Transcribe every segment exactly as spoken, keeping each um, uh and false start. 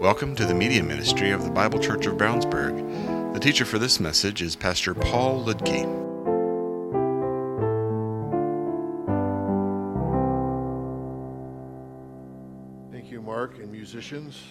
Welcome to the media ministry of the Bible Church of Brownsburg. The teacher for this message is Pastor Paul Ludke. Thank you, Mark, and musicians.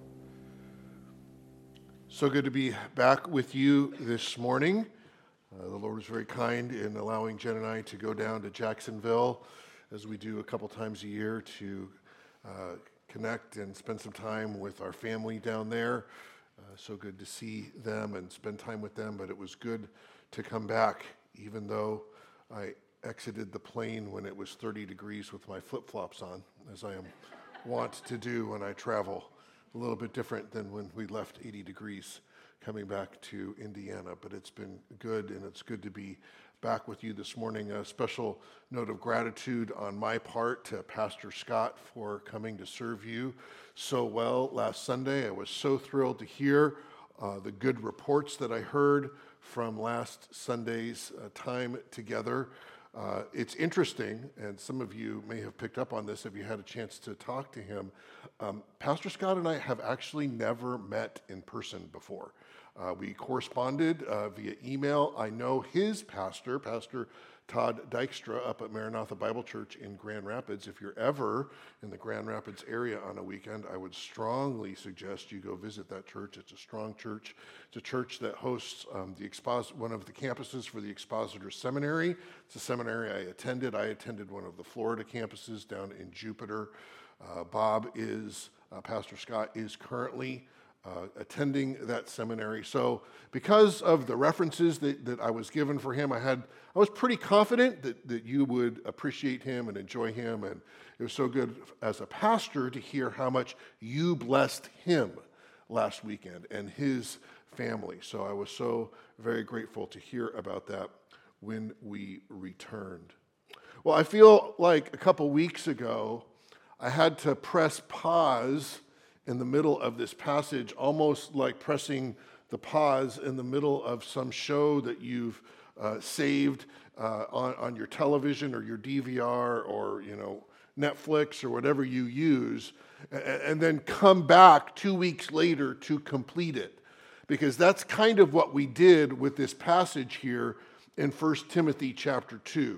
So good to be back with you this morning. Uh, the Lord was very kind in allowing Jen and I to go down to Jacksonville, as we do a couple times a year, to uh, connect and spend some time with our family down there. Uh, so good to see them and spend time with them, but it was good to come back, even though I exited the plane when it was thirty degrees with my flip-flops on, as I am wont to do when I travel. A little bit different than when we left eighty degrees coming back to Indiana, but it's been good, and it's good to be back with you this morning. A special note of gratitude on my part to Pastor Scott for coming to serve you so well last Sunday. I was so thrilled to hear uh, the good reports that I heard from last Sunday's uh, time together. Uh, it's interesting, and some of you may have picked up on this if you had a chance to talk to him. Um, Pastor Scott and I have actually never met in person before. Uh, we corresponded uh, via email. I know his pastor, Pastor Todd Dykstra, up at Maranatha Bible Church in Grand Rapids. If you're ever in the Grand Rapids area on a weekend, I would strongly suggest you go visit that church. It's a strong church. It's a church that hosts um, the expos- one of the campuses for the Expositor Seminary. It's a seminary I attended. I attended one of the Florida campuses down in Jupiter. Uh, Bob is, uh, Pastor Scott is currently Uh, attending that seminary. So because of the references that, that I was given for him, I had I was pretty confident that, that you would appreciate him and enjoy him. And it was so good as a pastor to hear how much you blessed him last weekend and his family. So I was so very grateful to hear about that when we returned. Well, I feel like a couple weeks ago, I had to press pause in the middle of this passage, almost like pressing the pause in the middle of some show that you've uh, saved uh, on, on your television or your D V R or, you know, Netflix or whatever you use, and, and then come back two weeks later to complete it. Because that's kind of what we did with this passage here in First Timothy chapter two.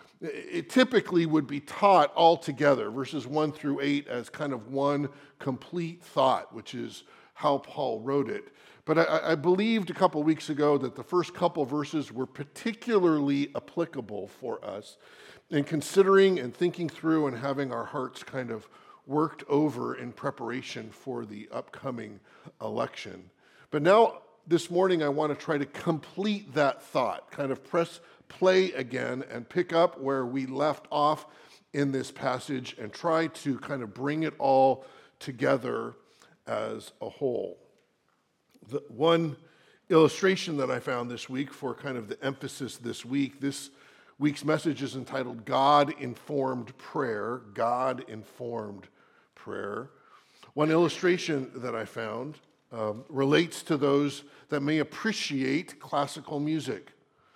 It typically would be taught all together, verses one through eight, as kind of one complete thought, which is how Paul wrote it. But I, I believed a couple weeks ago that the first couple verses were particularly applicable for us in considering and thinking through and having our hearts kind of worked over in preparation for the upcoming election. But now, this morning, I want to try to complete that thought, kind of press play again and pick up where we left off in this passage and try to kind of bring it all together as a whole. The one illustration that I found this week for kind of the emphasis this week, this week's message is entitled God-Informed Prayer, God-Informed Prayer. One illustration that I found um, relates to those that may appreciate classical music.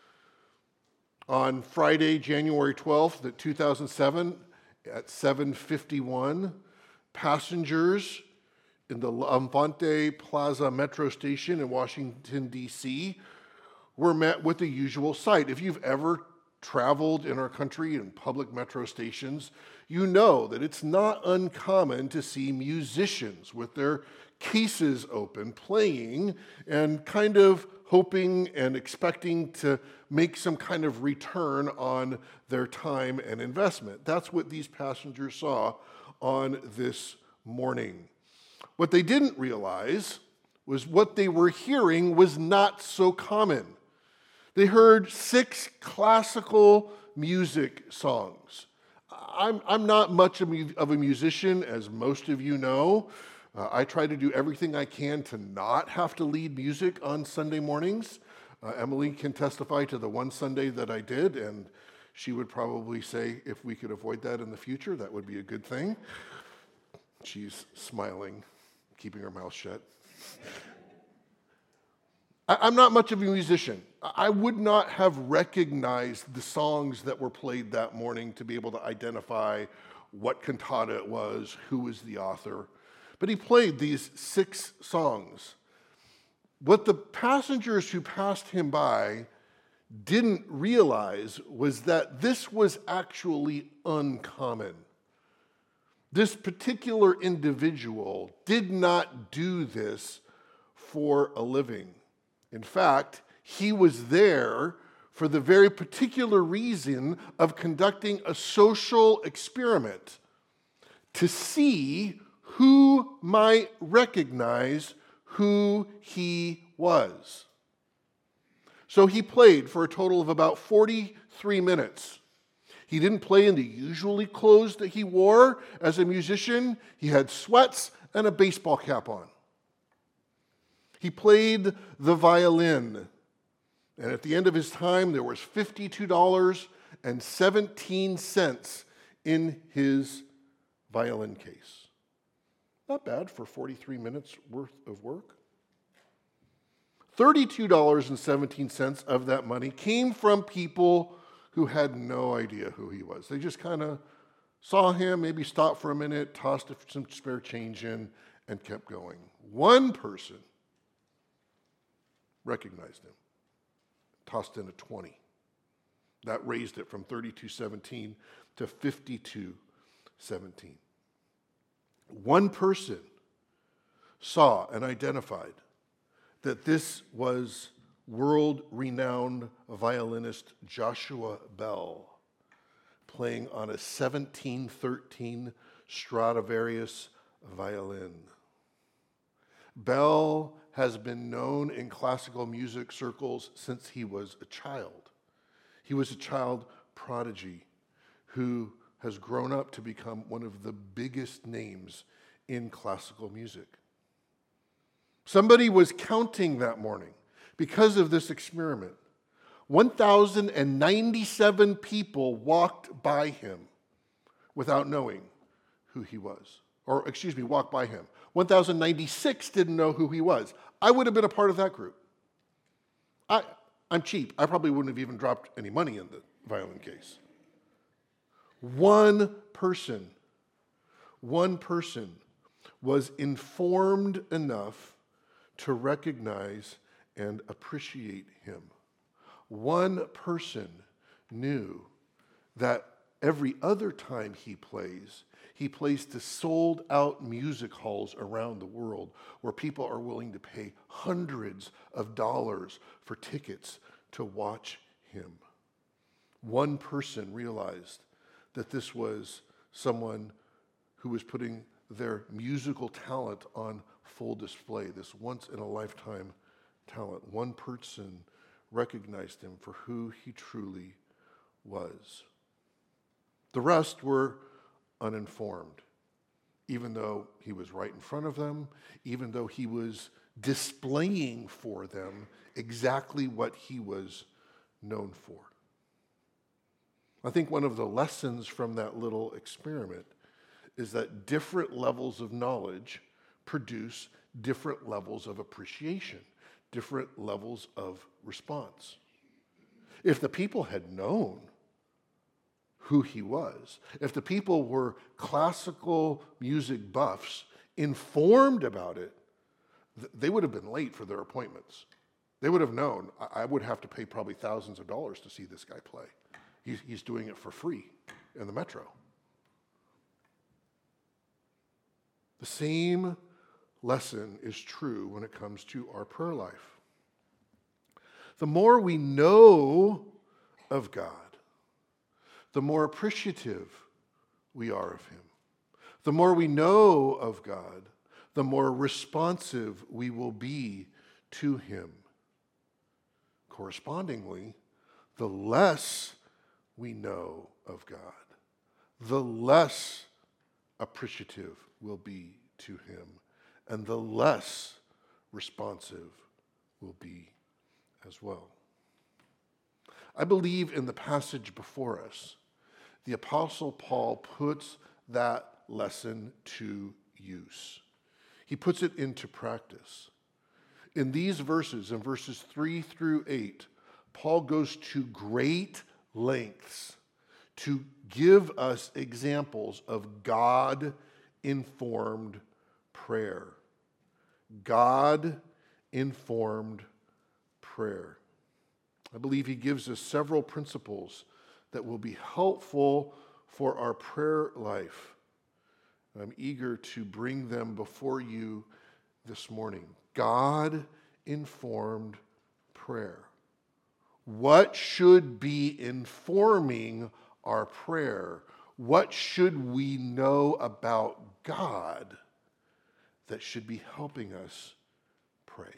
On Friday, January twelfth, two thousand seven, at seven fifty-one, passengers in the L'Enfant Plaza metro station in Washington, D C, were met with the usual sight. If you've ever traveled in our country in public metro stations, you know that it's not uncommon to see musicians with their cases open, playing and kind of hoping and expecting to make some kind of return on their time and investment. That's what these passengers saw on this morning. What they didn't realize was what they were hearing was not so common. They heard six classical music songs. I'm, I'm not much of a musician, as most of you know. Uh, I try to do everything I can to not have to lead music on Sunday mornings. Uh, Emily can testify to the one Sunday that I did, and she would probably say if we could avoid that in the future, that would be a good thing. She's smiling, keeping her mouth shut. I, I'm not much of a musician. I would not have recognized the songs that were played that morning to be able to identify what cantata it was, who was the author. But he played these six songs. What the passengers who passed him by didn't realize was that this was actually uncommon. This particular individual did not do this for a living. In fact, he was there for the very particular reason of conducting a social experiment to see who might recognize who he was. So he played for a total of about forty-three minutes. He didn't play in the usually clothes that he wore as a musician. He had sweats and a baseball cap on. He played the violin. And at the end of his time, there was fifty-two dollars and seventeen cents in his violin case. Not bad for forty-three minutes worth of work. thirty-two dollars and seventeen cents of that money came from people who had no idea who he was. They just kind of saw him, maybe stopped for a minute, tossed some spare change in, and kept going. One person recognized him, tossed in a twenty. That raised it from thirty-two seventeen to fifty-two seventeen. One person saw and identified that this was world-renowned violinist Joshua Bell playing on a seventeen thirteen Stradivarius violin. Bell has been known in classical music circles since he was a child. He was a child prodigy who has grown up to become one of the biggest names in classical music. Somebody was counting that morning because of this experiment. one thousand ninety-seven people walked by him without knowing who he was. Or, excuse me, walked by him. one thousand ninety-six didn't know who he was. I would have been a part of that group. I, I'm cheap. I probably wouldn't have even dropped any money in the violin case. One person, one person was informed enough to recognize and appreciate him. One person knew that every other time he plays, he plays to sold-out music halls around the world where people are willing to pay hundreds of dollars for tickets to watch him. One person realized that this was someone who was putting their musical talent on full display, this once-in-a-lifetime talent. One person recognized him for who he truly was. The rest were uninformed, even though he was right in front of them, even though he was displaying for them exactly what he was known for. I think one of the lessons from that little experiment is that different levels of knowledge produce different levels of appreciation, different levels of response. If the people had known who he was, if the people were classical music buffs, informed about it, they would have been late for their appointments. They would have known, I would have to pay probably thousands of dollars to see this guy play. He's, he's doing it for free in the metro. The same lesson is true when it comes to our prayer life. The more we know of God, the more appreciative we are of him. The more we know of God, the more responsive we will be to him. Correspondingly, the less we know of God, the less appreciative we'll be to him, and the less responsive we'll be as well. I believe in the passage before us, the Apostle Paul puts that lesson to use. He puts it into practice. In these verses, in verses three through eight, Paul goes to great lengths to give us examples of God-informed prayer. God-informed prayer. I believe he gives us several principles that will be helpful for our prayer life. I'm eager to bring them before you this morning. God-informed prayer. What should be informing our prayer? What should we know about God that should be helping us pray?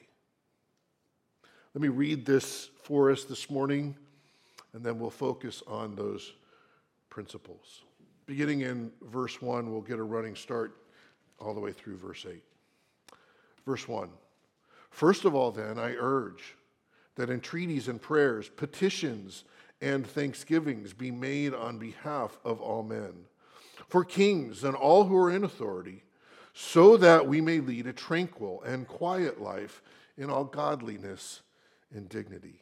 Let me read this for us this morning, and then we'll focus on those principles. Beginning in verse one, we'll get a running start all the way through verse eight. Verse one, first of all then, I urge that entreaties and prayers, petitions and thanksgivings be made on behalf of all men, for kings and all who are in authority, so that we may lead a tranquil and quiet life in all godliness and dignity.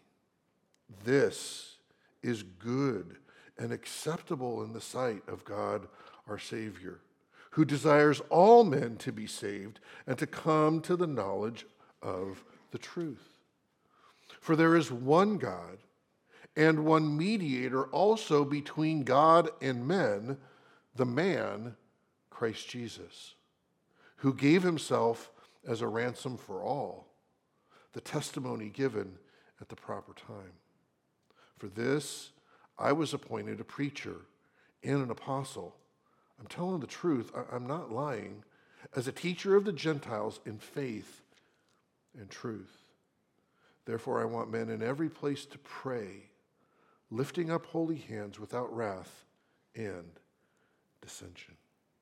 This is good and acceptable in the sight of God our Savior, who desires all men to be saved and to come to the knowledge of the truth. For there is one God and one mediator also between God and men, the man, Christ Jesus, who gave himself as a ransom for all, the testimony given at the proper time. For this I was appointed a preacher and an apostle. I'm telling the truth, I'm not lying, as a teacher of the Gentiles in faith and truth. Therefore I want men in every place to pray, lifting up holy hands without wrath and dissension.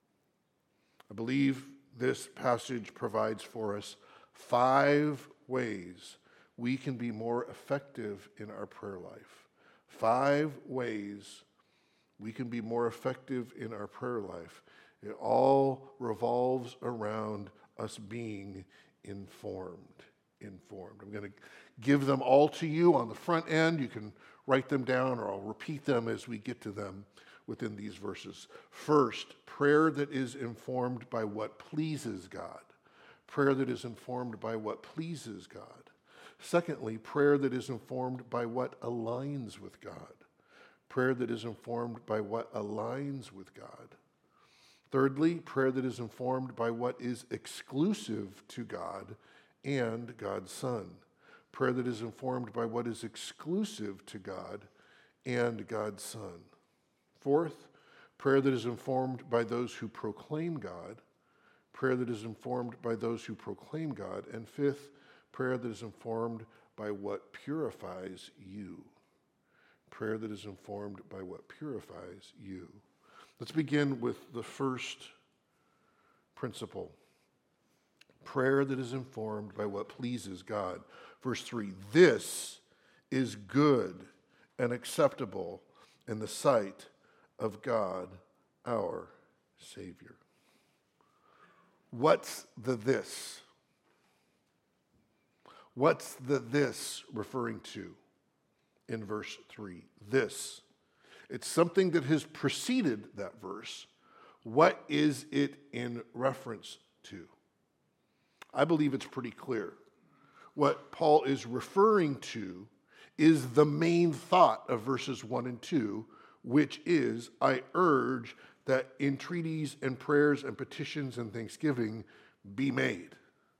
I believe this passage provides for us five ways we can be more effective in our prayer life. Five ways we can be more effective in our prayer life. It all revolves around us being informed. Informed. I'm going to give them all to you on the front end. You can write them down, or I'll repeat them as we get to them within these verses. First, prayer that is informed by what pleases God. Prayer that is informed by what pleases God. Secondly, prayer that is informed by what aligns with God. Prayer that is informed by what aligns with God. Thirdly, prayer that is informed by what is exclusive to God and God's Son. Prayer that is informed by what is exclusive to God and God's Son. Fourth, prayer that is informed by those who proclaim God. Prayer that is informed by those who proclaim God. And fifth, prayer that is informed by what purifies you. Prayer that is informed by what purifies you. Let's begin with the first principle. Prayer that is informed by what pleases God. Verse three, this is good and acceptable in the sight of God, our Savior. What's the this? What's the this referring to in verse three? This. It's something that has preceded that verse. What is it in reference to? I believe it's pretty clear. What Paul is referring to is the main thought of verses one and two, which is, I urge that entreaties and prayers and petitions and thanksgiving be made.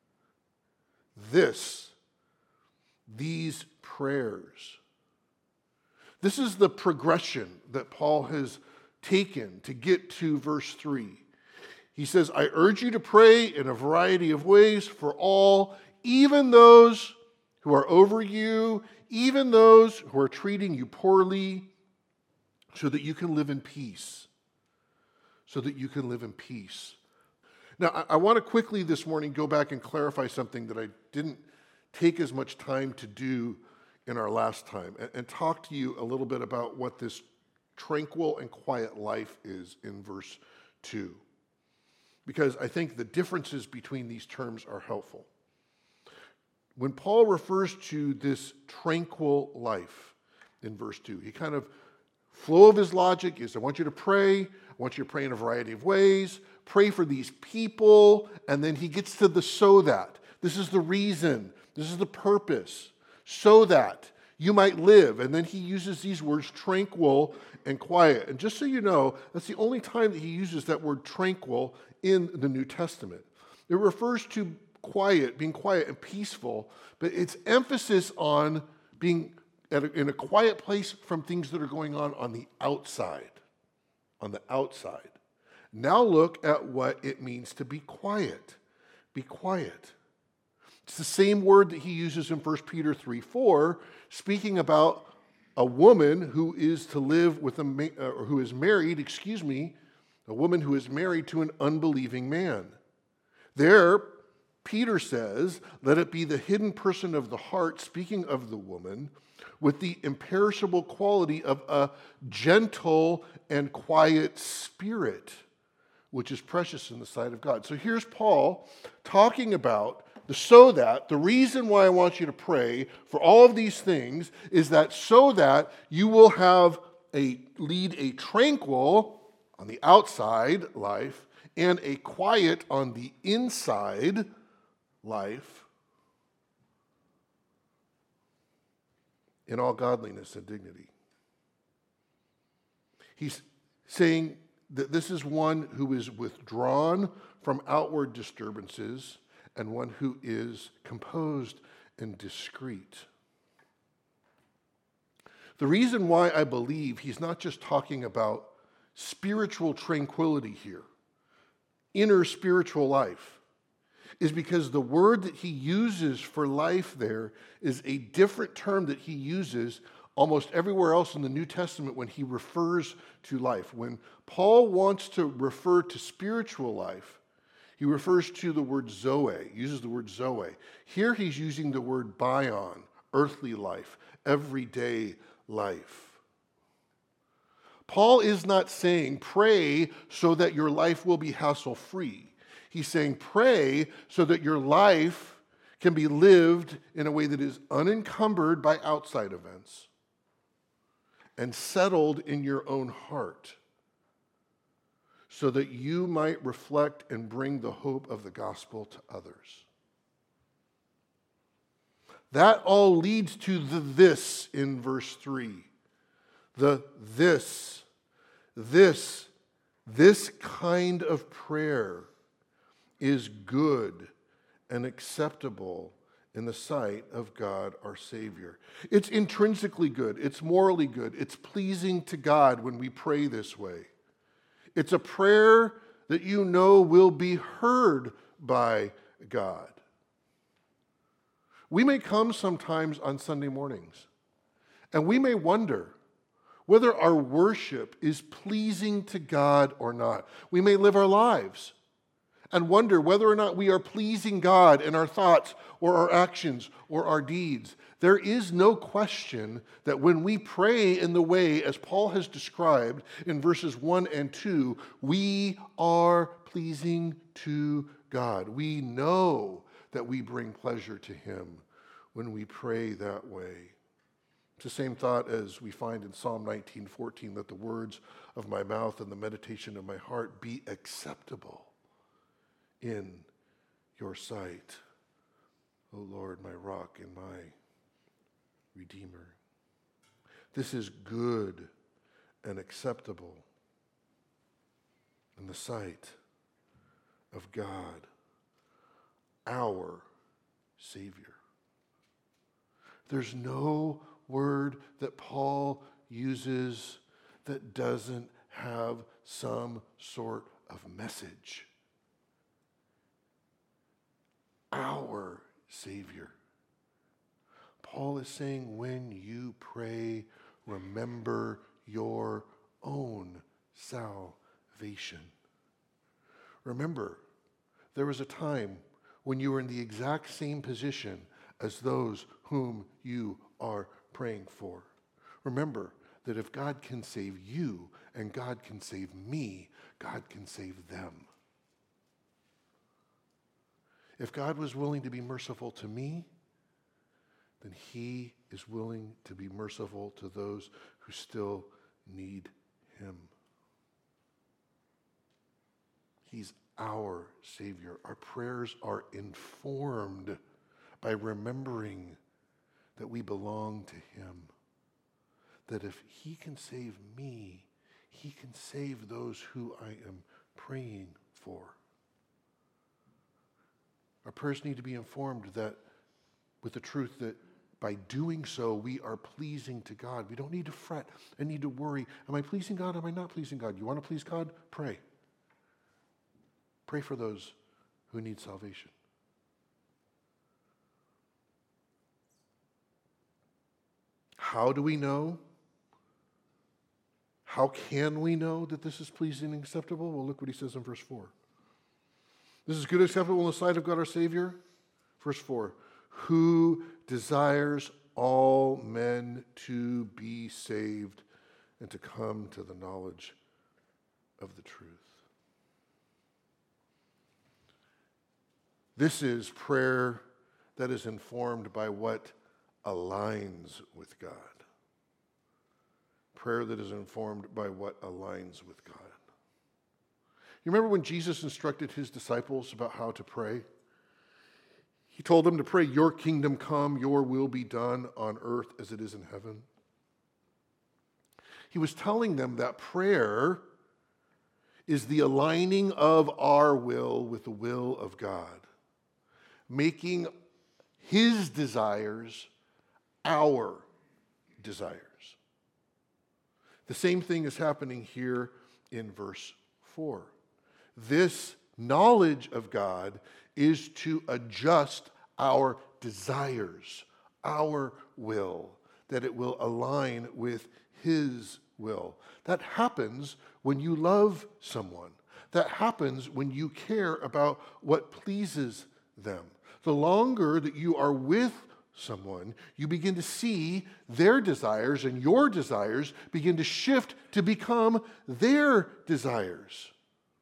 This, these prayers. This is the progression that Paul has taken to get to verse three. He says, I urge you to pray in a variety of ways for all, even those who are over you, even those who are treating you poorly, so that you can live in peace. So that you can live in peace. Now, I, I want to quickly this morning go back and clarify something that I didn't take as much time to do in our last time, and, and talk to you a little bit about what this tranquil and quiet life is in verse two. Because I think the differences between these terms are helpful. When Paul refers to this tranquil life in verse two, he kind of flow of his logic is, I want you to pray. I want you to pray in a variety of ways. Pray for these people. And then he gets to the so that. This is the reason. This is the purpose. So that you might live. And then he uses these words, tranquil and quiet. And just so you know, that's the only time that he uses that word tranquil in the New Testament. It refers to quiet, being quiet and peaceful, but it's emphasis on being at a, in a quiet place from things that are going on on the outside. On the outside. Now look at what it means to be quiet. Be quiet. It's the same word that he uses in First Peter three four, speaking about a woman who is to live with a, or who is married, excuse me, a woman who is married to an unbelieving man. There, Peter says, let it be the hidden person of the heart, speaking of the woman, with the imperishable quality of a gentle and quiet spirit, which is precious in the sight of God. So here's Paul talking about the so that, the reason why I want you to pray for all of these things is that so that you will have a, lead a tranquil on the outside life and a quiet on the inside life in all godliness and dignity. He's saying that this is one who is withdrawn from outward disturbances and one who is composed and discreet. The reason why I believe he's not just talking about spiritual tranquility here, inner spiritual life, is because the word that he uses for life there is a different term that he uses almost everywhere else in the New Testament when he refers to life. When Paul wants to refer to spiritual life, he refers to the word zoe, uses the word zoe. Here he's using the word bion, earthly life, everyday life. Paul is not saying pray so that your life will be hassle-free. He's saying pray so that your life can be lived in a way that is unencumbered by outside events and settled in your own heart, so that you might reflect and bring the hope of the gospel to others. That all leads to the this in verse three. The this, this, this kind of prayer is good and acceptable in the sight of God our Savior. It's intrinsically good. It's morally good. It's pleasing to God when we pray this way. It's a prayer that you know will be heard by God. We may come sometimes on Sunday mornings, and we may wonder whether our worship is pleasing to God or not. We may live our lives and wonder whether or not we are pleasing God in our thoughts or our actions or our deeds. There is no question that when we pray in the way as Paul has described in verses one and two, we are pleasing to God. We know that we bring pleasure to him when we pray that way. It's the same thought as we find in Psalm nineteen fourteen, that the words of my mouth and the meditation of my heart be acceptable in your sight, O Lord, my rock and my Redeemer. This is good and acceptable in the sight of God, our Savior. There's no word that Paul uses that doesn't have some sort of message. Our Savior. Paul is saying, when you pray, remember your own salvation. Remember, there was a time when you were in the exact same position as those whom you are praying for. Remember that if God can save you and God can save me, God can save them. If God was willing to be merciful to me, then he is willing to be merciful to those who still need him. He's our Savior. Our prayers are informed by remembering that we belong to him. That if he can save me, he can save those who I am praying for. Our prayers need to be informed that with the truth that by doing so, we are pleasing to God. We don't need to fret and need to worry. Am I pleasing God? Am I not pleasing God? You want to please God? Pray. Pray for those who need salvation. How do we know? How can we know that this is pleasing and acceptable? Well, look what he says in verse four. This is good and acceptable in the sight of God our Savior. Verse four. Who desires all men to be saved and to come to the knowledge of the truth. This is prayer that is informed by what aligns with God. Prayer that is informed by what aligns with God. You remember when Jesus instructed his disciples about how to pray? He told them to pray, your kingdom come, your will be done on earth as it is in heaven. He was telling them that prayer is the aligning of our will with the will of God, making his desires our desires. The same thing is happening here in verse four. This knowledge of God is to adjust our desires, our will, that it will align with his will. That happens when you love someone. That happens when you care about what pleases them. The longer that you are with someone, you begin to see their desires, and your desires begin to shift to become their desires.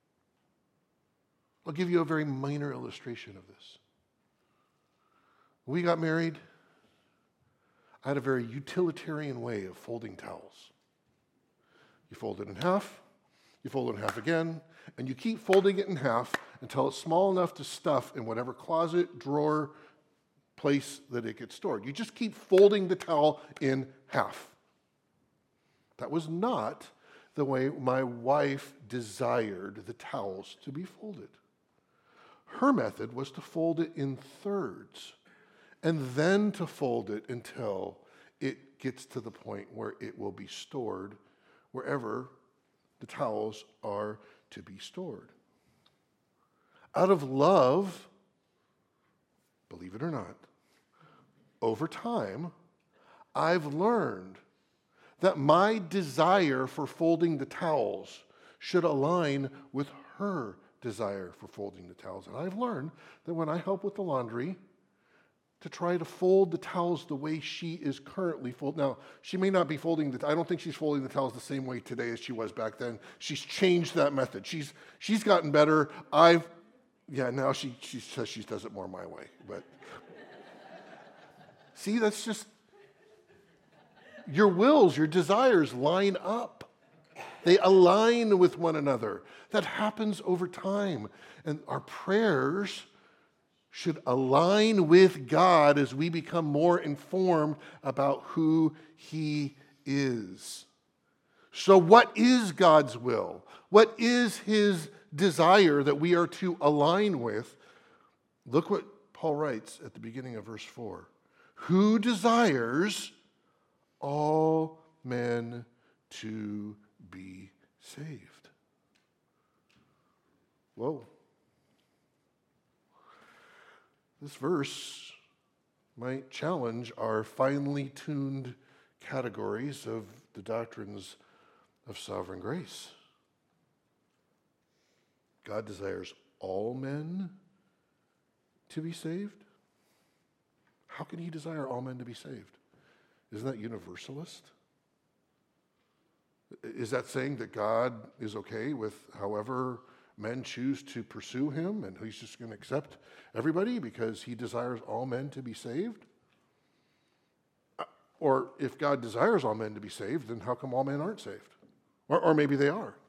I'll give you a very minor illustration of this. When we got married, I had a very utilitarian way of folding towels. You fold it in half, you fold it in half again, and you keep folding it in half until it's small enough to stuff in whatever closet, drawer, place that it gets stored. You just keep folding the towel in half. That was not the way my wife desired the towels to be folded. Her method was to fold it in thirds and then to fold it until it gets to the point where it will be stored wherever the towels are to be stored. Out of love, believe it or not, over time, I've learned that my desire for folding the towels should align with her desire for folding the towels. And I've learned that when I help with the laundry, to try to fold the towels the way she is currently folding. Now, she may not be folding the, I don't think she's folding the towels the same way today as she was back then. She's changed that method. She's she's gotten better. I've, yeah, now she, she says she does it more my way. But see, that's just, your wills, your desires line up. They align with one another. That happens over time. And our prayers should align with God as we become more informed about who he is. So what is God's will? What is his desire that we are to align with? Look what Paul writes at the beginning of verse four. Who desires all men to be saved? Whoa. This verse might challenge our finely tuned categories of the doctrines of sovereign grace. God desires all men to be saved? How can he desire all men to be saved? Isn't that universalist? Is that saying that God is okay with however men choose to pursue him and he's just going to accept everybody because he desires all men to be saved? Or if God desires all men to be saved, then how come all men aren't saved? Or, or maybe they are.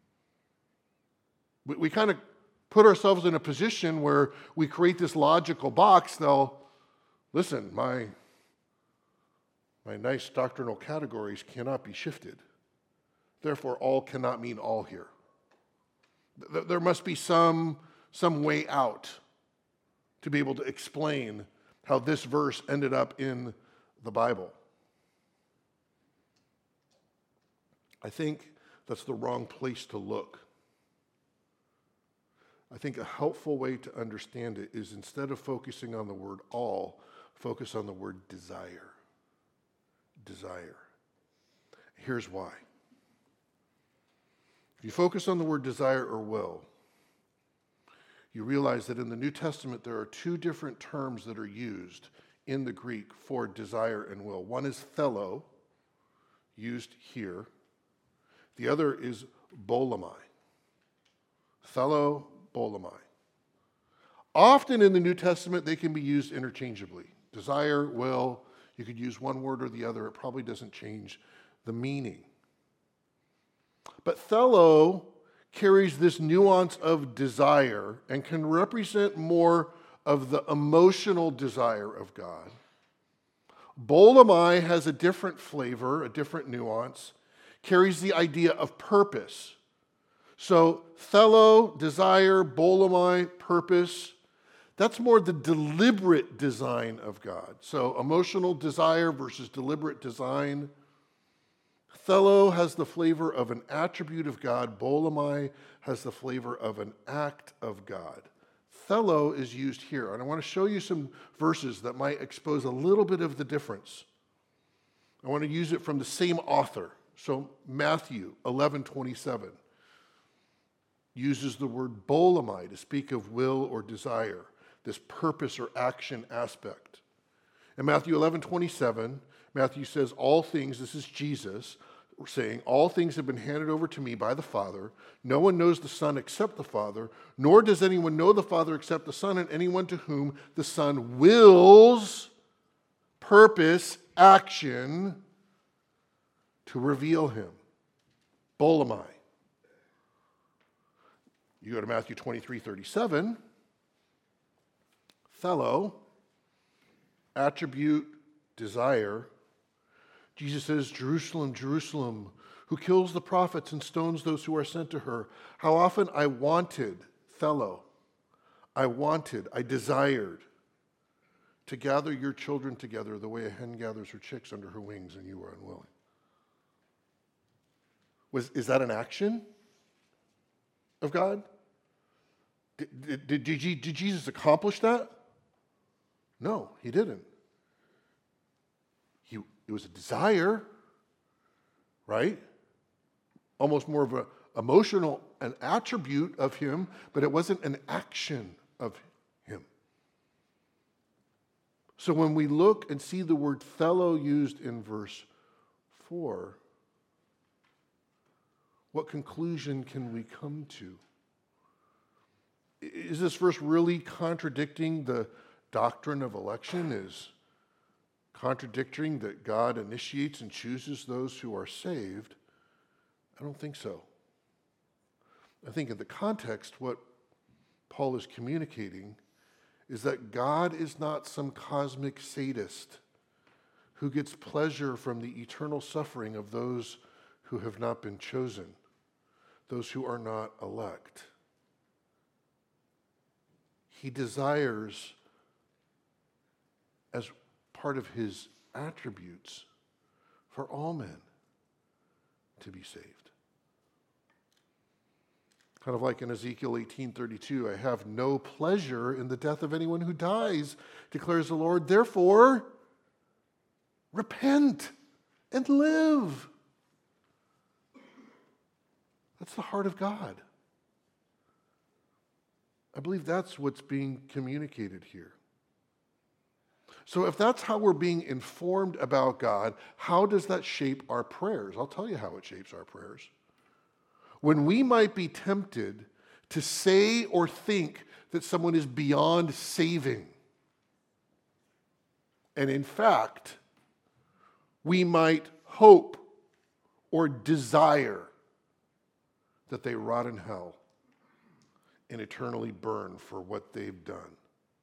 We, we kind of put ourselves in a position where we create this logical box. Now, listen, my, my nice doctrinal categories cannot be shifted. Therefore, all cannot mean all here. There must be some, some way out to be able to explain how this verse ended up in the Bible. I think that's the wrong place to look. I think a helpful way to understand it is, instead of focusing on the word all, focus on the word desire. Desire. Here's why. If you focus on the word desire or will, you realize that in the New Testament there are two different terms that are used in the Greek for desire and will. One is thelo, used here. The other is bolemai. Thelo, bolemai. Often in the New Testament they can be used interchangeably. Desire, will, you could use one word or the other. It probably doesn't change the meaning. But thelo carries this nuance of desire and can represent more of the emotional desire of God. Bolemai has a different flavor, a different nuance, carries the idea of purpose. So thelo, desire, bolemai, purpose, that's more the deliberate design of God. So emotional desire versus deliberate design. Thelo has the flavor of an attribute of God. Bolemai has the flavor of an act of God. Thelo is used here, and I want to show you some verses that might expose a little bit of the difference. I want to use it from the same author. So Matthew eleven twenty-seven uses the word bolemai to speak of will or desire, this purpose or action aspect. In Matthew eleven twenty-seven, Matthew says, all things, this is Jesus, saying, all things have been handed over to me by the Father. No one knows the Son except the Father, nor does anyone know the Father except the Son, and anyone to whom the Son wills, purpose, action, to reveal him. Bolemai. You go to Matthew twenty-three thirty-seven. Thelo, attribute, desire. Jesus says, Jerusalem, Jerusalem, who kills the prophets and stones those who are sent to her. How often I wanted, thelo, I wanted, I desired to gather your children together the way a hen gathers her chicks under her wings, and you were unwilling. Was, is that an action of God? Did, did, did, did Jesus accomplish that? No, he didn't. He, it was a desire, right? Almost more of an emotional, an attribute of him, but it wasn't an action of him. So when we look and see the word thelo used in verse four, what conclusion can we come to? Is this verse really contradicting the doctrine of election? Is contradicting that God initiates and chooses those who are saved? I don't think so. I think in the context, what Paul is communicating is that God is not some cosmic sadist who gets pleasure from the eternal suffering of those who have not been chosen, those who are not elect. He desires, as part of his attributes, for all men to be saved. Kind of like in Ezekiel eighteen thirty-two, I have no pleasure in the death of anyone who dies, declares the Lord. Therefore, repent and live. That's the heart of God. I believe that's what's being communicated here. So if that's how we're being informed about God, how does that shape our prayers? I'll tell you how it shapes our prayers. When we might be tempted to say or think that someone is beyond saving, and in fact, we might hope or desire that they rot in hell and eternally burn for what they've done.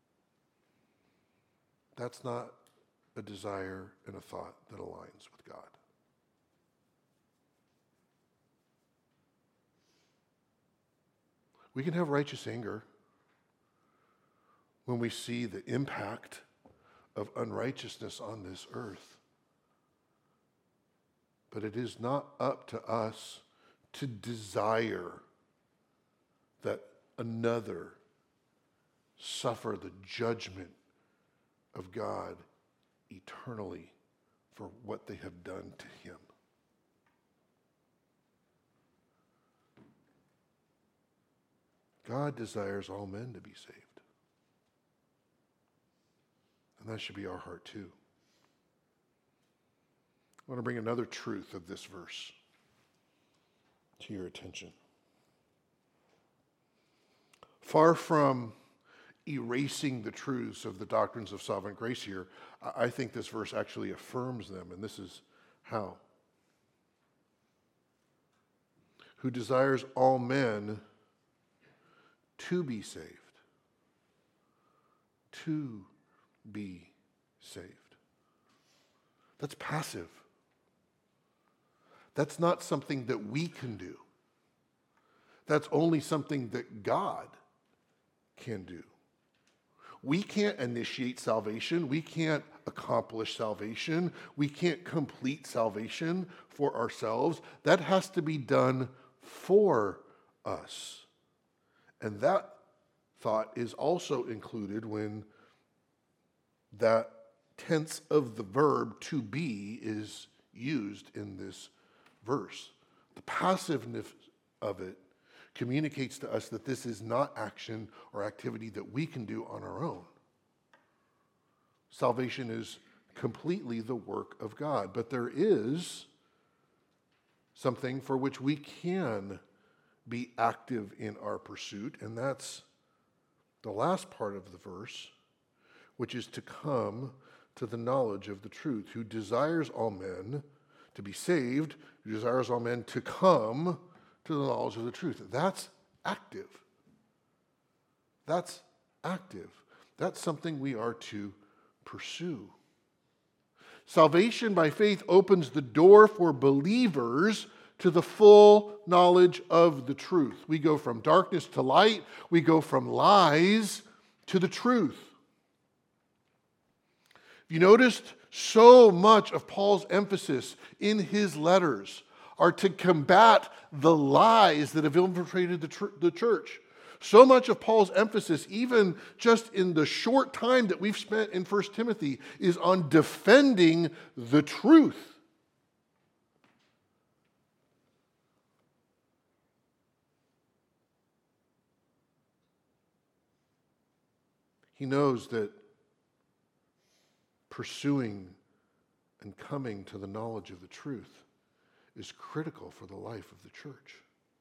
That's not a desire and a thought that aligns with God. We can have righteous anger when we see the impact of unrighteousness on this earth. But it is not up to us to desire that another suffer the judgment of God eternally for what they have done to him. God desires all men to be saved. And that should be our heart too. I want to bring another truth of this verse to your attention. Far from erasing the truths of the doctrines of sovereign grace here, I think this verse actually affirms them, and this is how. Who desires all men to be saved. To be saved. That's passive. That's not something that we can do. That's only something that God can do. We can't initiate salvation. We can't accomplish salvation. We can't complete salvation for ourselves. That has to be done for us. And that thought is also included when that tense of the verb to be is used in this verse. The passiveness of it communicates to us that this is not action or activity that we can do on our own. Salvation is completely the work of God, but there is something for which we can be active in our pursuit, and that's the last part of the verse, which is to come to the knowledge of the truth, who desires all men to be saved, who desires all men to come to the knowledge of the truth. That's active. That's active. That's something we are to pursue. Salvation by faith opens the door for believers to the full knowledge of the truth. We go from darkness to light. We go from lies to the truth. If you noticed, so much of Paul's emphasis in his letters are to combat the lies that have infiltrated the, tr- the church. So much of Paul's emphasis, even just in the short time that we've spent in First Timothy, is on defending the truth. He knows that pursuing and coming to the knowledge of the truth is critical for the life of the church.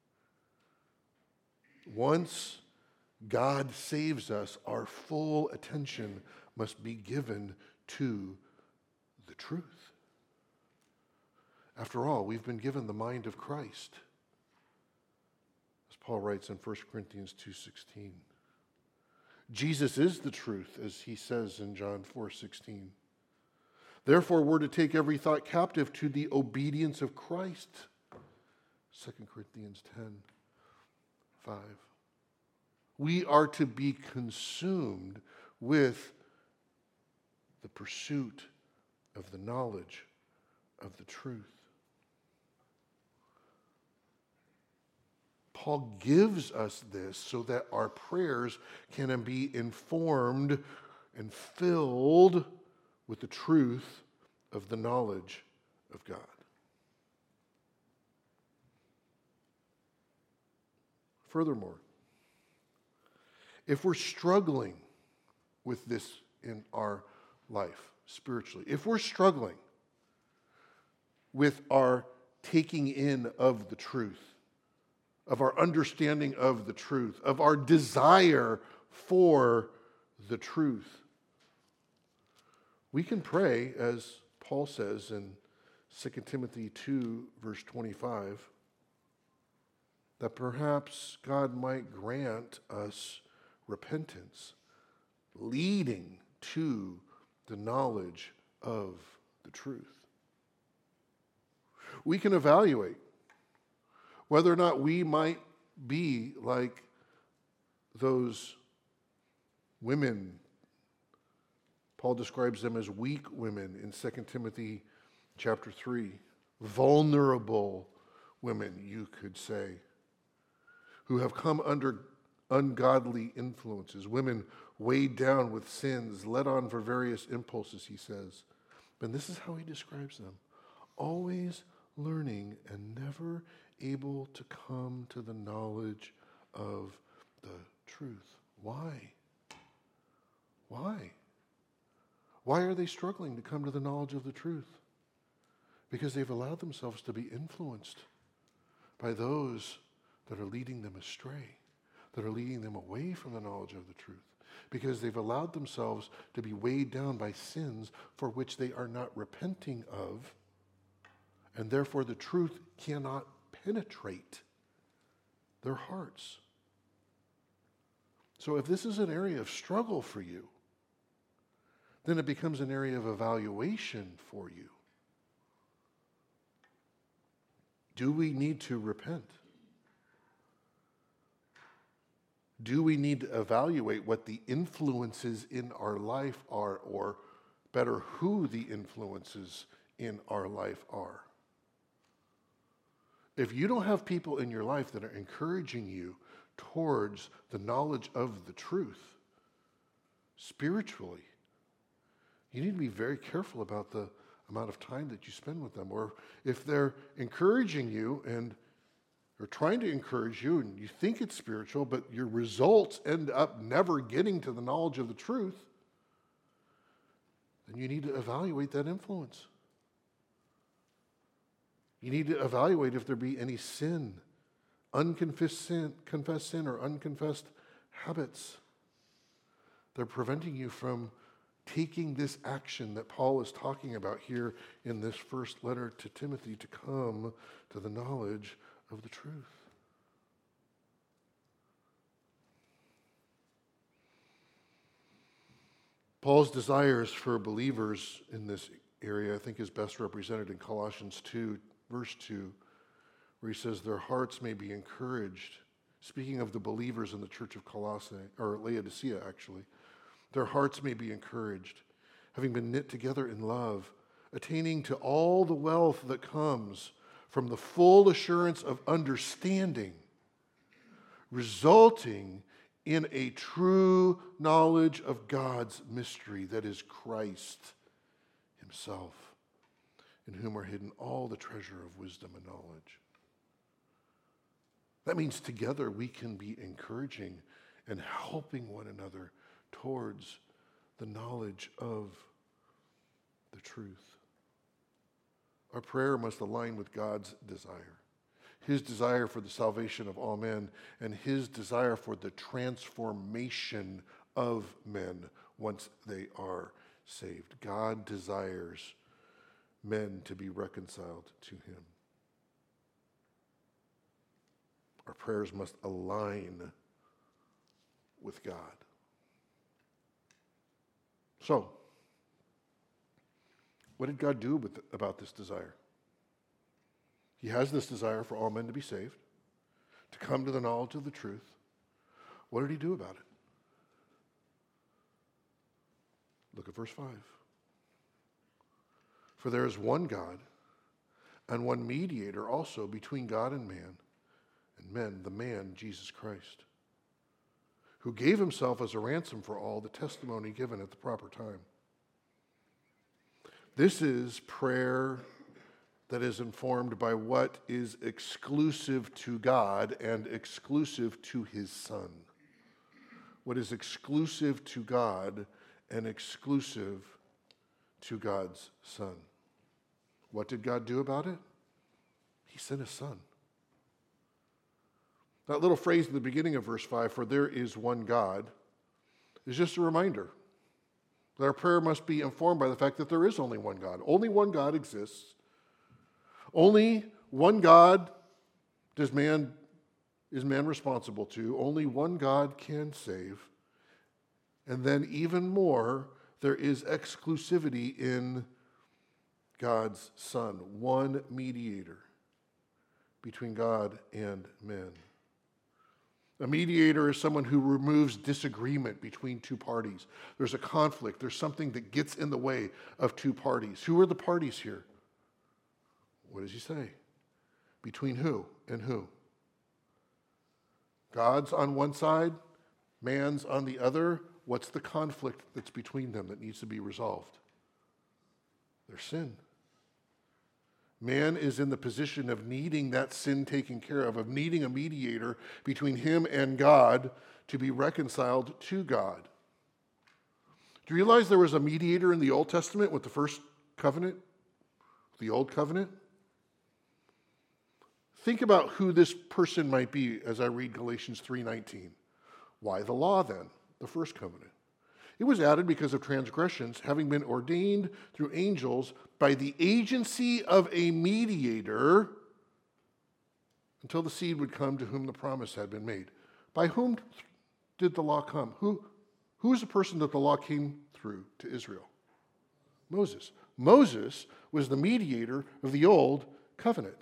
Once God saves us, our full attention must be given to the truth. After all, we've been given the mind of Christ, as Paul writes in First Corinthians two sixteen. Jesus is the truth, as he says in John four sixteen. Therefore, we're to take every thought captive to the obedience of Christ. Second Corinthians ten five. We are to be consumed with the pursuit of the knowledge of the truth. Paul gives us this so that our prayers can be informed and filled with the truth of the knowledge of God. Furthermore, if we're struggling with this in our life spiritually, if we're struggling with our taking in of the truth, of our understanding of the truth, of our desire for the truth, we can pray, as Paul says in Second Timothy two, verse twenty-five, that perhaps God might grant us repentance, leading to the knowledge of the truth. We can evaluate whether or not we might be like those women. Paul describes them as weak women in Second Timothy chapter three. Vulnerable women, you could say, who have come under ungodly influences, women weighed down with sins, led on for various impulses, he says. And this is how he describes them: always learning and never able to come to the knowledge of the truth. Why? Why? Why are they struggling to come to the knowledge of the truth? Because they've allowed themselves to be influenced by those that are leading them astray, that are leading them away from the knowledge of the truth. Because they've allowed themselves to be weighed down by sins for which they are not repenting of, and therefore the truth cannot penetrate their hearts. So if this is an area of struggle for you, then it becomes an area of evaluation for you. Do we need to repent? Do we need to evaluate what the influences in our life are, or better, who the influences in our life are? If you don't have people in your life that are encouraging you towards the knowledge of the truth spiritually, you need to be very careful about the amount of time that you spend with them. Or if they're encouraging you and are trying to encourage you and you think it's spiritual, but your results end up never getting to the knowledge of the truth, then you need to evaluate that influence. You need to evaluate if there be any sin, unconfessed sin, confessed sin or unconfessed habits that are preventing you from taking this action that Paul is talking about here in this first letter to Timothy, to come to the knowledge of the truth. Paul's desires for believers in this area, I think, is best represented in Colossians two, verse two, where he says, their hearts may be encouraged. Speaking of the believers in the church of Colossae, or Laodicea, actually. Their hearts may be encouraged, having been knit together in love, attaining to all the wealth that comes from the full assurance of understanding, resulting in a true knowledge of God's mystery, that is Christ himself, in whom are hidden all the treasure of wisdom and knowledge. That means together we can be encouraging and helping one another towards the knowledge of the truth. Our prayer must align with God's desire, his desire for the salvation of all men, and his desire for the transformation of men once they are saved. God desires men to be reconciled to him. Our prayers must align with God. So, what did God do with, about this desire? He has this desire for all men to be saved, to come to the knowledge of the truth. What did he do about it? Look at verse five. For there is one God and one mediator also between God and man, and men, the man, Jesus Christ, who gave himself as a ransom for all, the testimony given at the proper time. This is prayer that is informed by what is exclusive to God and exclusive to his Son. What is exclusive to God and exclusive to God's Son. What did God do about it? He sent his Son. That little phrase in the beginning of verse five, for there is one God, is just a reminder that our prayer must be informed by the fact that there is only one God. Only one God exists. Only one God does man is man responsible to. Only one God can save. And then even more, there is exclusivity in God's Son, one mediator between God and men. A mediator is someone who removes disagreement between two parties. There's a conflict. There's something that gets in the way of two parties. Who are the parties here? What does he say? Between who and who? God's on one side, man's on the other. What's the conflict that's between them that needs to be resolved? Their sin. Man is in the position of needing that sin taken care of, of needing a mediator between him and God to be reconciled to God. Do you realize there was a mediator in the Old Testament with the first covenant, the Old Covenant? Think about who this person might be as I read Galatians three nineteen. Why the law then, the first covenant? It was added because of transgressions, having been ordained through angels by the agency of a mediator until the seed would come to whom the promise had been made. By whom did the law come? Who, who is the person that the law came through to Israel? Moses. Moses was the mediator of the old covenant.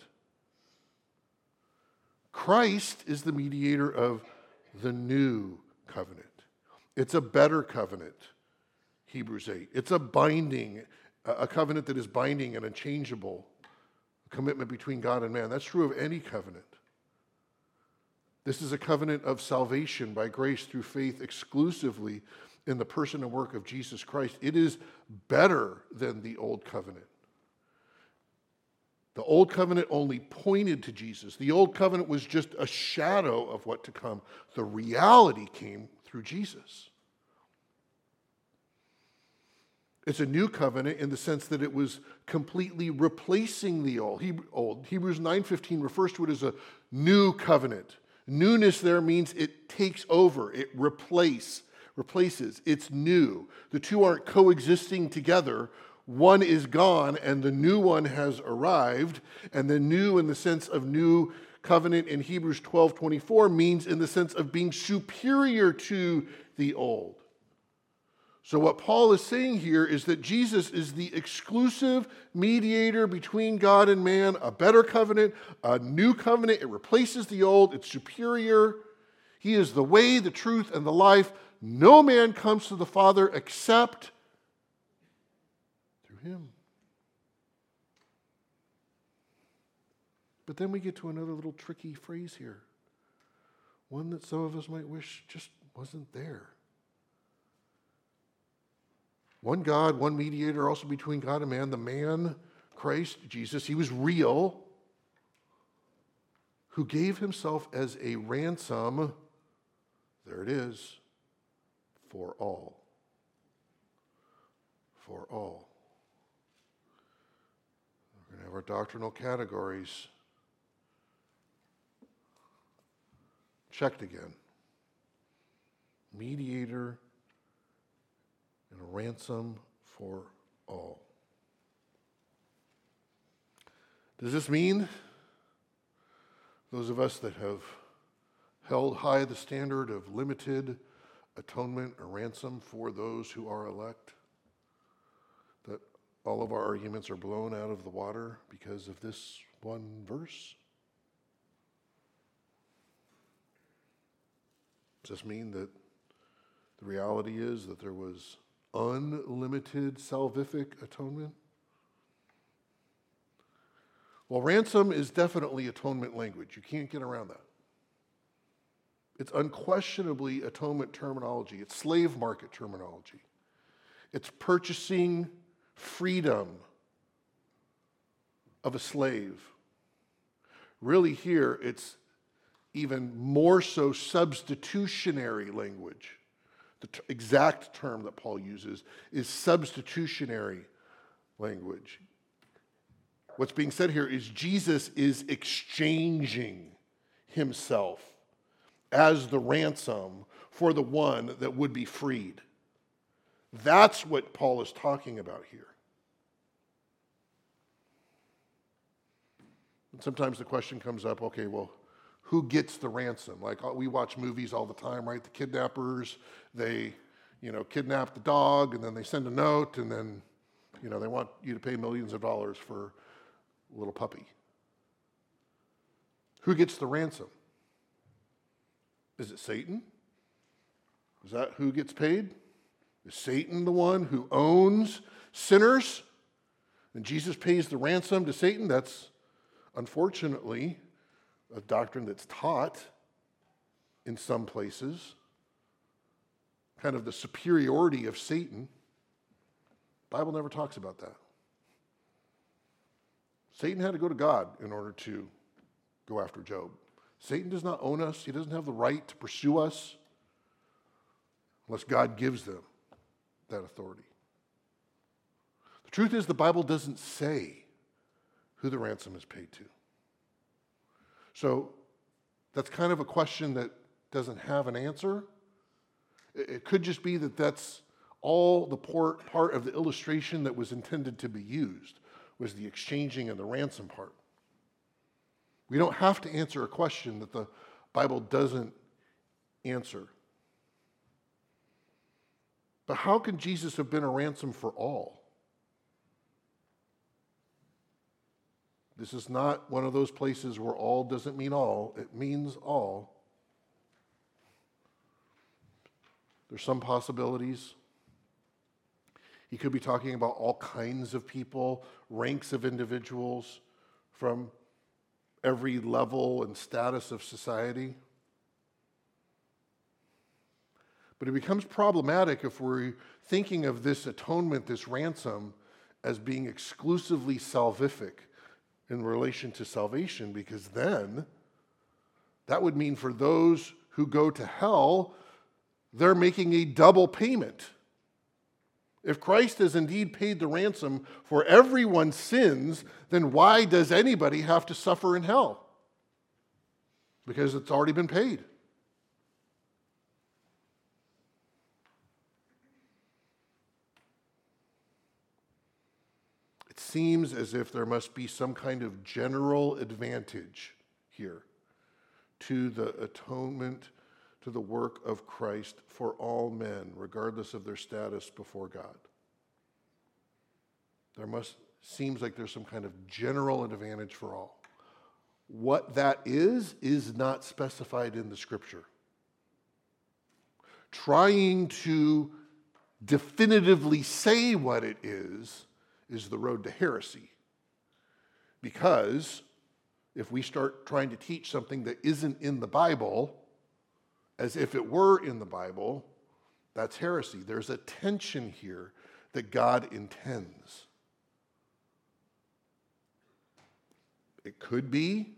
Christ is the mediator of the new covenant. It's a better covenant, Hebrews eight. It's a binding, a covenant that is binding and unchangeable, a commitment between God and man. That's true of any covenant. This is a covenant of salvation by grace through faith exclusively in the person and work of Jesus Christ. It is better than the old covenant. The old covenant only pointed to Jesus. The old covenant was just a shadow of what to come. The reality came through Jesus. It's a new covenant in the sense that it was completely replacing the old. old. Hebrews nine fifteen refers to it as a new covenant. Newness there means it takes over, it replace, replaces. It's new. The two aren't coexisting together. One is gone and the new one has arrived. And the new in the sense of new covenant in Hebrews twelve twenty-four means in the sense of being superior to the old. So what Paul is saying here is that Jesus is the exclusive mediator between God and man, a better covenant, a new covenant. It replaces the old. It's superior. He is the way, the truth, and the life. No man comes to the Father except through him. But then we get to another little tricky phrase here. One that some of us might wish just wasn't there. One God, one mediator also between God and man, the man, Christ Jesus. He was real, who gave himself as a ransom, there it is, for all. For all. We're going to have our doctrinal categories checked again. Mediator and a ransom for all. Does this mean those of us that have held high the standard of limited atonement or ransom for those who are elect, that all of our arguments are blown out of the water because of this one verse? Does this mean that the reality is that there was unlimited salvific atonement? Well, ransom is definitely atonement language. You can't get around that. It's unquestionably atonement terminology. It's slave market terminology. It's purchasing freedom of a slave. Really here, it's even more so substitutionary language. The t- exact term that Paul uses is substitutionary language. What's being said here is Jesus is exchanging himself as the ransom for the one that would be freed. That's what Paul is talking about here. And sometimes the question comes up, okay, well, who gets the ransom. Like we watch movies all the time, right? The kidnappers, they, you know, kidnap the dog and then they send a note and then, you know, they want you to pay millions of dollars for a little puppy. Who gets the ransom? Is it Satan? Is that who gets paid? Is Satan the one who owns sinners? And Jesus pays the ransom to Satan? That's unfortunately a doctrine that's taught in some places. Kind of the superiority of Satan. The Bible never talks about that. Satan had to go to God in order to go after Job. Satan does not own us. He doesn't have the right to pursue us unless God gives them that authority. The truth is, the Bible doesn't say who the ransom is paid to. So that's kind of a question that doesn't have an answer. It could just be that that's all the part of the illustration that was intended to be used, was the exchanging and the ransom part. We don't have to answer a question that the Bible doesn't answer. But how can Jesus have been a ransom for all? This is not one of those places where all doesn't mean all. It means all. There's some possibilities. He could be talking about all kinds of people, ranks of individuals from every level and status of society. But it becomes problematic if we're thinking of this atonement, this ransom, as being exclusively salvific in relation to salvation, because then that would mean for those who go to hell, they're making a double payment. If Christ has indeed paid the ransom for everyone's sins, then why does anybody have to suffer in hell? Because it's already been paid. It seems as if there must be some kind of general advantage here to the atonement, to the work of Christ for all men, regardless of their status before God. There must, seems like there's some kind of general advantage for all. What that is, is not specified in the Scripture. Trying to definitively say what it is, is the road to heresy. Because if we start trying to teach something that isn't in the Bible, as if it were in the Bible, that's heresy. There's a tension here that God intends. It could be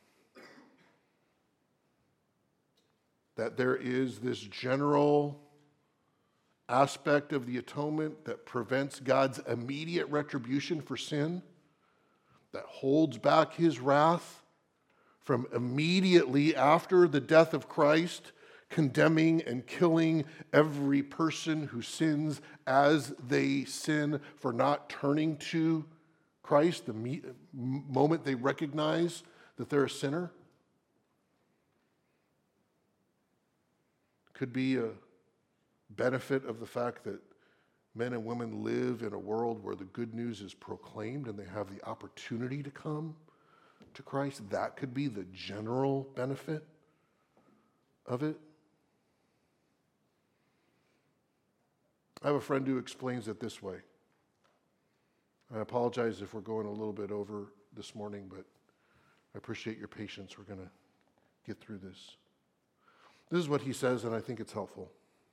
that there is this general aspect of the atonement that prevents God's immediate retribution for sin, that holds back his wrath from immediately after the death of Christ condemning and killing every person who sins as they sin for not turning to Christ the me- moment they recognize that they're a sinner. Could be a benefit of the fact that men and women live in a world where the good news is proclaimed and they have the opportunity to come to Christ. That could be the general benefit of it. I have a friend who explains it this way. I apologize if we're going a little bit over this morning, but I appreciate your patience. We're going to get through this. This is what he says, and I think it's helpful.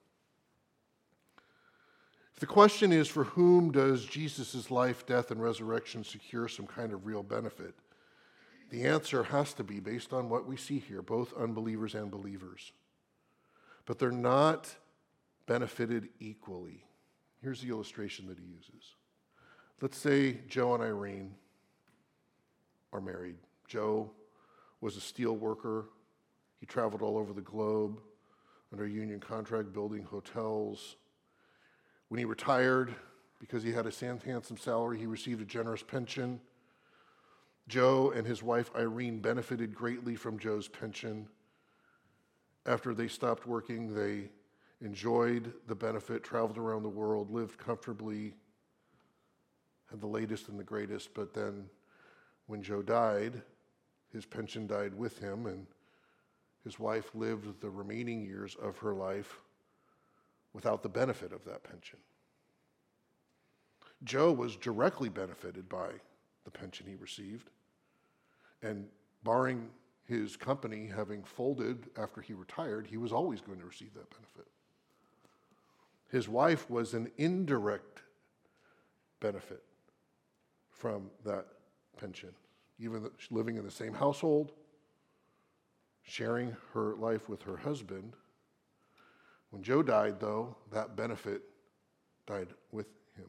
If the question is, for whom does Jesus' life, death, and resurrection secure some kind of real benefit? The answer has to be, based on what we see here, both unbelievers and believers. But they're not benefited equally. Here's the illustration that he uses. Let's say Joe and Irene are married. Joe was a steel worker. He traveled all over the globe under a union contract, building hotels. When he retired, because he had a handsome salary, he received a generous pension. Joe and his wife Irene benefited greatly from Joe's pension. After they stopped working, they enjoyed the benefit, traveled around the world, lived comfortably, had the latest and the greatest. But then when Joe died, his pension died with him, and his wife lived the remaining years of her life without the benefit of that pension. Joe was directly benefited by the pension he received, and barring his company having folded after he retired, he was always going to receive that benefit. His wife was an indirect benefit from that pension, even living in the same household, sharing her life with her husband. When Joe died, though, that benefit died with him.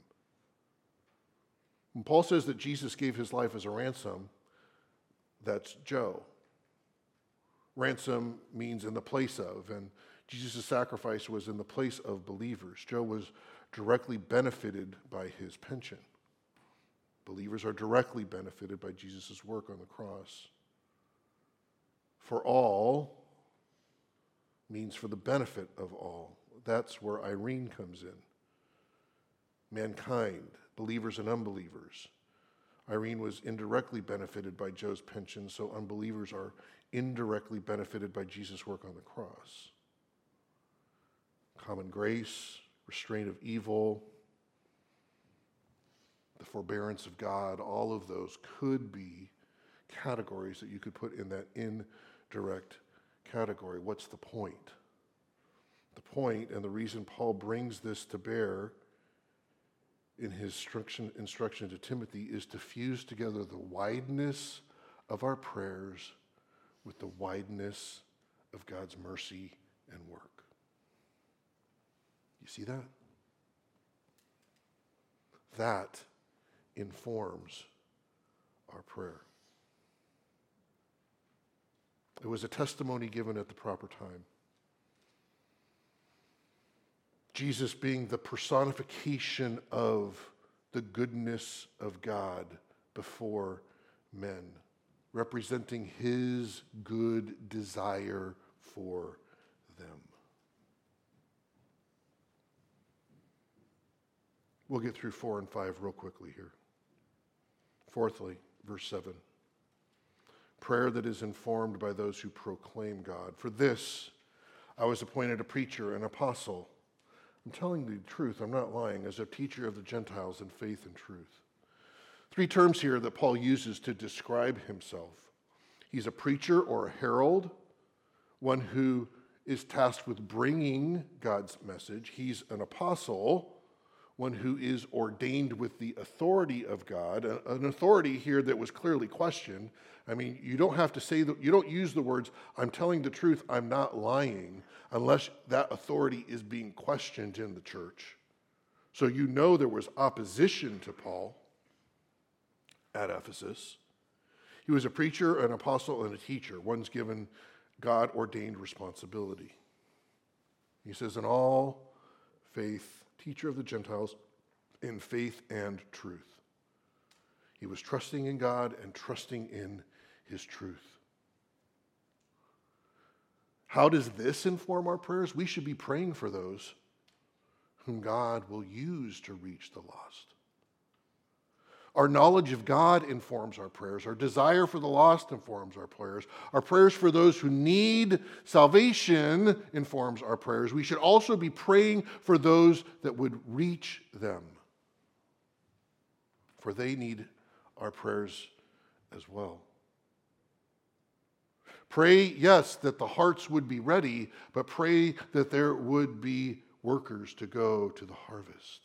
When Paul says that Jesus gave his life as a ransom, that's Joe. Ransom means in the place of, and Jesus' sacrifice was in the place of believers. Joe was directly benefited by his pension. Believers are directly benefited by Jesus' work on the cross. For all means for the benefit of all. That's where Irene comes in. Mankind, believers and unbelievers. Irene was indirectly benefited by Joe's pension, so unbelievers are indirectly benefited by Jesus' work on the cross. Common grace, restraint of evil, the forbearance of God, all of those could be categories that you could put in that indirect category. What's the point? The point, and the reason Paul brings this to bear in his instruction, instruction to Timothy, is to fuse together the wideness of our prayers with the wideness of God's mercy and work. You see that? That informs our prayer. It was a testimony given at the proper time. Jesus being the personification of the goodness of God before men, representing his good desire for them. We'll get through four and five real quickly here. Fourthly, verse seven. Prayer that is informed by those who proclaim God. For this, I was appointed a preacher, an apostle. I'm telling the truth, I'm not lying, as a teacher of the Gentiles in faith and truth. Three terms here that Paul uses to describe himself. He's a preacher or a herald, one who is tasked with bringing God's message. He's an apostle, one who is ordained with the authority of God, an authority here that was clearly questioned. I mean, you don't have to say that, you don't use the words, I'm telling the truth, I'm not lying, unless that authority is being questioned in the church. So you know there was opposition to Paul at Ephesus. He was a preacher, an apostle, and a teacher. One's given God-ordained responsibility. He says, in all faith, teacher of the Gentiles, in faith and truth. He was trusting in God and trusting in his truth. How does this inform our prayers? We should be praying for those whom God will use to reach the lost. Our knowledge of God informs our prayers. Our desire for the lost informs our prayers. Our prayers for those who need salvation informs our prayers. We should also be praying for those that would reach them, for they need our prayers as well. Pray, yes, that the hearts would be ready, but pray that there would be workers to go to the harvest.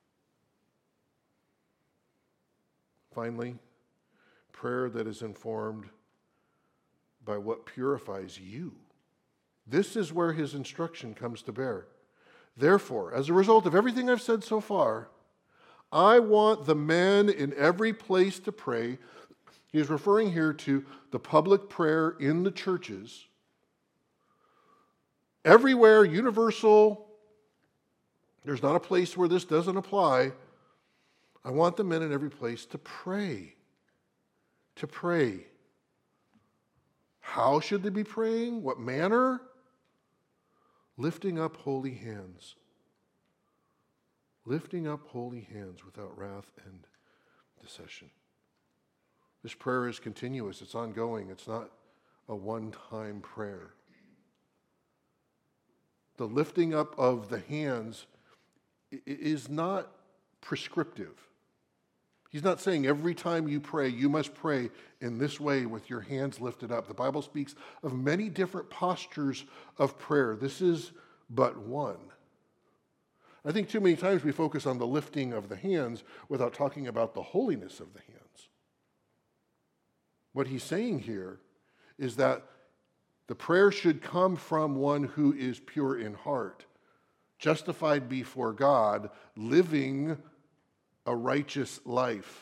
Finally, prayer that is informed by what purifies you. This is where his instruction comes to bear. Therefore, as a result of everything I've said so far, I want the men in every place to pray. He's referring here to the public prayer in the churches. Everywhere, universal. There's not a place where this doesn't apply. I want the men in every place to pray, to pray. How should they be praying? What manner? Lifting up holy hands. Lifting up holy hands without wrath and dissension. This prayer is continuous. It's ongoing. It's not a one-time prayer. The lifting up of the hands is not prescriptive. He's not saying every time you pray, you must pray in this way with your hands lifted up. The Bible speaks of many different postures of prayer. This is but one. I think too many times we focus on the lifting of the hands without talking about the holiness of the hands. What he's saying here is that the prayer should come from one who is pure in heart, justified before God, living a righteous life.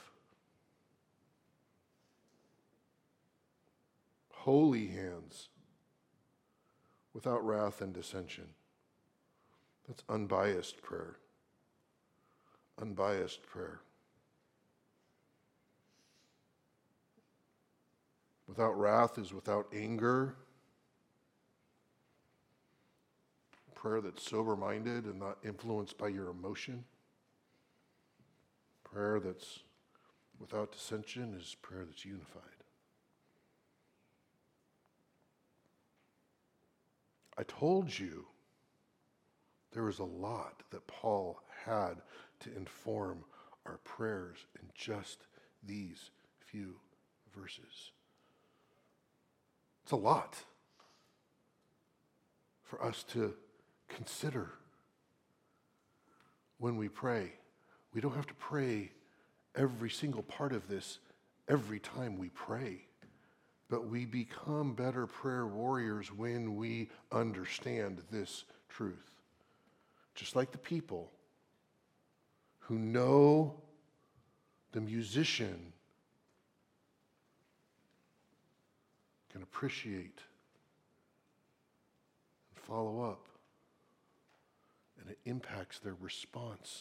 Holy hands, without wrath and dissension. That's unbiased prayer. Unbiased prayer. Without wrath is without anger. Prayer that's sober-minded and not influenced by your emotion. Prayer that's without dissension is prayer that's unified. I told you there was a lot that Paul had to inform our prayers in just these few verses. It's a lot for us to consider when we pray. We don't have to pray every single part of this every time we pray, but we become better prayer warriors when we understand this truth. Just like the people who know the musician can appreciate and follow up, and it impacts their response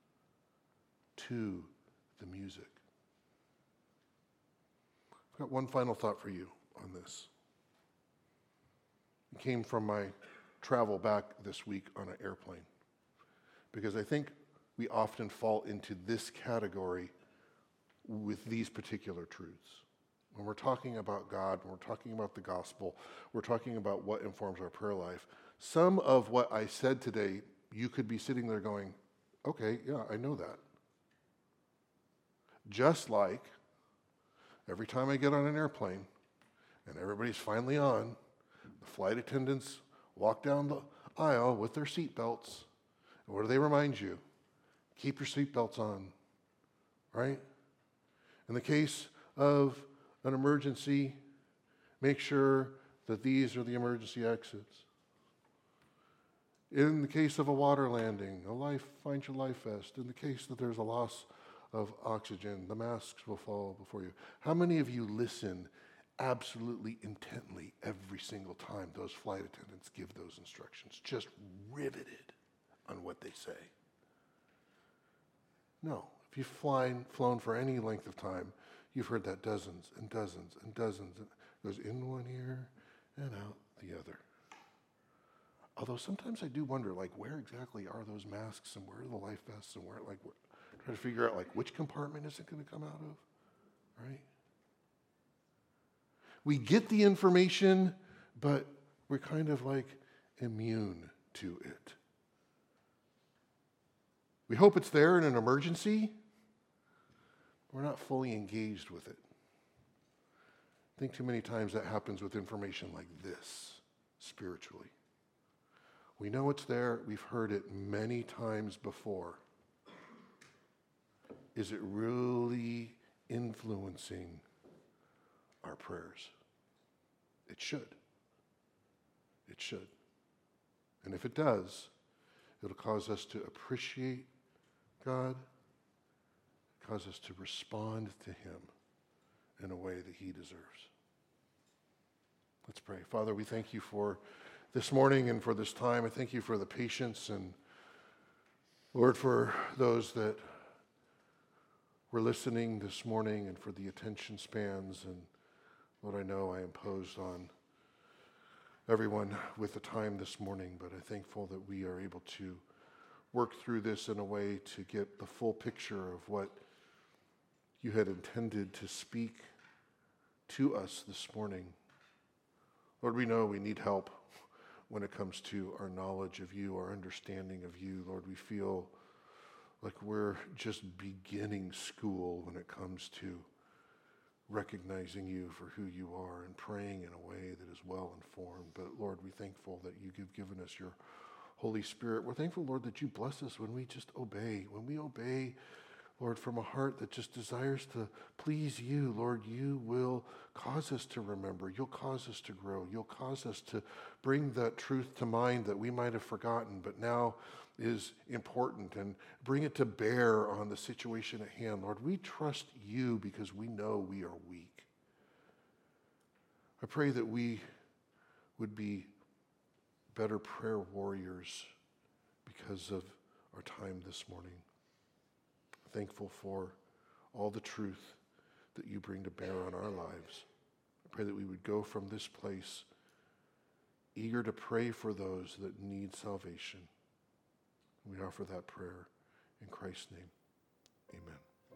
to the music. I've got one final thought for you on this. It came from my travel back this week on an airplane, because I think we often fall into this category with these particular truths. When we're talking about God, when we're talking about the gospel, we're talking about what informs our prayer life. Some of what I said today, you could be sitting there going, okay, yeah, I know that. Just like every time I get on an airplane and everybody's finally on, the flight attendants walk down the aisle with their seatbelts. And what do they remind you? Keep your seatbelts on, right? In the case of an emergency, make sure that these are the emergency exits. In the case of a water landing, a life, find your life vest. In the case that there's a loss of oxygen, the masks will fall before you. How many of you listen absolutely intently every single time those flight attendants give those instructions? Just riveted on what they say. No. If you've flown, flown for any length of time, you've heard that dozens and dozens and dozens. It goes in one ear and out the other. Although sometimes I do wonder, like, where exactly are those masks and where are the life vests and where, like, where, try to figure out, like, which compartment is it going to come out of, right? We get the information, but we're kind of, like, immune to it. We hope it's there in an emergency. We're not fully engaged with it. I think too many times that happens with information like this, spiritually. We know it's there. We've heard it many times before. Is it really influencing our prayers? It should. It should. And if it does, it'll cause us to appreciate God, cause us to respond to him in a way that he deserves. Let's pray. Father, we thank you for this morning and for this time. I thank you for the patience and, Lord, for those that were listening this morning and for the attention spans. And Lord, I know I imposed on everyone with the time this morning, but I'm thankful that we are able to work through this in a way to get the full picture of what you had intended to speak to us this morning. Lord, we know we need help when it comes to our knowledge of you, our understanding of you. Lord, we feel like we're just beginning school when it comes to recognizing you for who you are and praying in a way that is well informed. But Lord, we're thankful that you've given us your Holy Spirit. We're thankful, Lord, that you bless us when we just obey. When we obey, Lord, from a heart that just desires to please you, Lord, you will cause us to remember. You'll cause us to grow. You'll cause us to bring that truth to mind that we might have forgotten, but now is important, and bring it to bear on the situation at hand. Lord, we trust you because we know we are weak. I pray that we would be better prayer warriors because of our time this morning. Thankful for all the truth that you bring to bear on our lives. I pray that we would go from this place eager to pray for those that need salvation. We offer that prayer in Christ's name. Amen.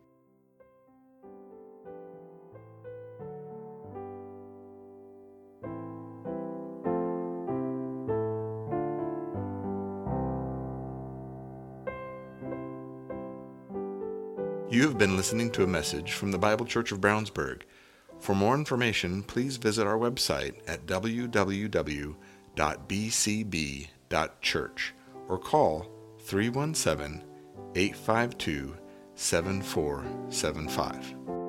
You have been listening to a message from the Bible Church of Brownsburg. For more information, please visit our website at w w w dot b c b dot church or call three one seven, eight five two, seven four seven five.